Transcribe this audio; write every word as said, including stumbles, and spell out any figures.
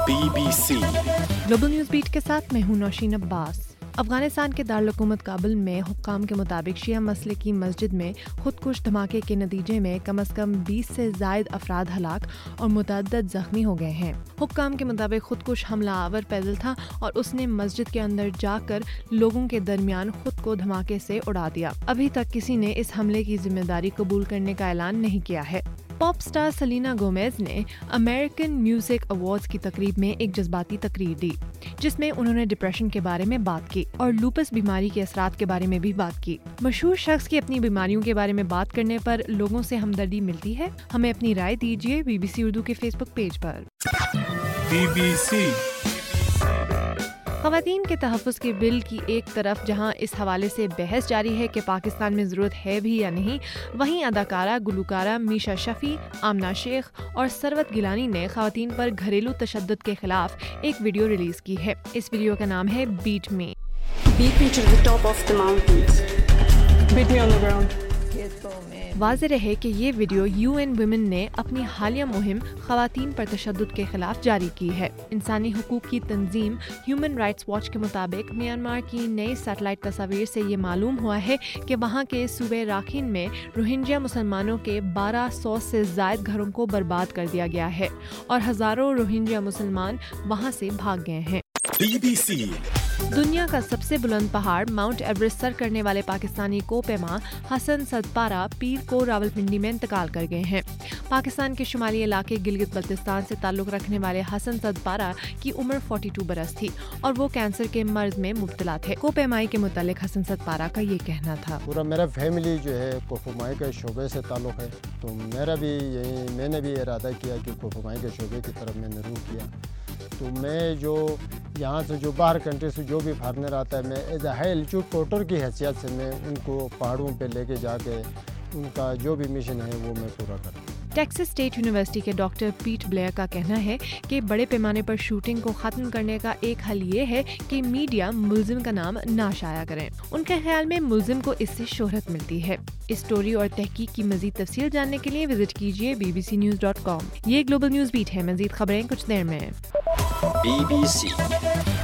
Be B C global news beat کے ساتھ میں ہوں نوشین عباس۔ افغانستان کے دارالحکومت کابل میں حکام کے مطابق شیعہ مسلک کی مسجد میں خودکش دھماکے کے نتیجے میں کم از کم بیس سے زائد افراد ہلاک اور متعدد زخمی ہو گئے ہیں۔ حکام کے مطابق خودکش حملہ آور پیدل تھا اور اس نے مسجد کے اندر جا کر لوگوں کے درمیان خود کو دھماکے سے اڑا دیا۔ ابھی تک کسی نے اس حملے کی ذمہ داری قبول کرنے کا اعلان نہیں کیا ہے۔ پاپ سٹار سلینا گومیز نے امریکن میوزک ایوارڈز کی تقریب میں ایک جذباتی تقریر دی، جس میں انہوں نے ڈپریشن کے بارے میں بات کی اور لوپس بیماری کے اثرات کے بارے میں بھی بات کی۔ مشہور شخص کی اپنی بیماریوں کے بارے میں بات کرنے پر لوگوں سے ہمدردی ملتی ہے؟ ہمیں اپنی رائے دیجیے بی بی سی اردو کے فیس بک پیج پر۔ بی بی سی خواتین کے تحفظ کے بل کی ایک طرف جہاں اس حوالے سے بحث جاری ہے کہ پاکستان میں ضرورت ہے بھی یا نہیں، وہیں اداکارہ گلوکارہ میشا شفیع، آمنہ شیخ اور ثروت گیلانی نے خواتین پر گھریلو تشدد کے خلاف ایک ویڈیو ریلیز کی ہے۔ اس ویڈیو کا نام ہے beat me. Beat me to the top of the mountains. Beat me on the ground. واضح رہے کہ یہ ویڈیو یو این ویمن نے اپنی حالیہ مہم خواتین پر تشدد کے خلاف جاری کی ہے۔ انسانی حقوق کی تنظیم ہیومن رائٹس واچ کے مطابق میانمار کی نئی سیٹلائٹ تصاویر سے یہ معلوم ہوا ہے کہ وہاں کے صوبے راکھین میں روہنجیا مسلمانوں کے بارہ سو سے زائد گھروں کو برباد کر دیا گیا ہے اور ہزاروں روہنجیا مسلمان وہاں سے بھاگ گئے ہیں۔ بی بی سی دنیا کا سب سے بلند پہاڑ ماؤنٹ ایوریسٹ سر کرنے والے پاکستانی کو پیما حسن صدپارہ پیر کو راولپنڈی میں انتقال کر گئے ہیں۔ پاکستان کے شمالی علاقے گلگت بلتستان سے تعلق رکھنے والے حسن صدپارہ کی عمر بائیس برس تھی اور وہ کینسر کے مرض میں مبتلا تھے۔ کو پیمائی کے متعلق حسن صدپارہ کا یہ کہنا تھا: پورا میرا فیملی جو ہے کوفمائی کے شعبے سے تعلق ہے، تو میرا بھی یہی میں نے بھی ارادہ کیا کہ کوفمائی کے شعبے کی طرف میں نے رخ کیا۔ تو میں جو یہاں سے جو باہر کنٹری سے جو بھی فارنر آتا ہے، میں as a high altitude porter کی حیثیت سے میں ان کو پہاڑوں پہ لے کے جا کے ان کا جو بھی مشن ہے وہ میں پورا کرتا ہوں۔ ٹیکسس اسٹیٹ یونیورسٹی کے ڈاکٹر پیٹ بلیئر کا کہنا ہے کہ بڑے پیمانے پر شوٹنگ کو ختم کرنے کا ایک حل یہ ہے کہ میڈیا ملزم کا نام نہ شائع کریں۔ ان کے خیال میں ملزم کو اس سے شہرت ملتی ہے۔ اس سٹوری اور تحقیق کی مزید تفصیل جاننے کے لیے وزٹ کیجیے B B C news dot com. یہ گلوبل نیوز بیٹ ہے، مزید خبریں کچھ دیر میں۔ Be B C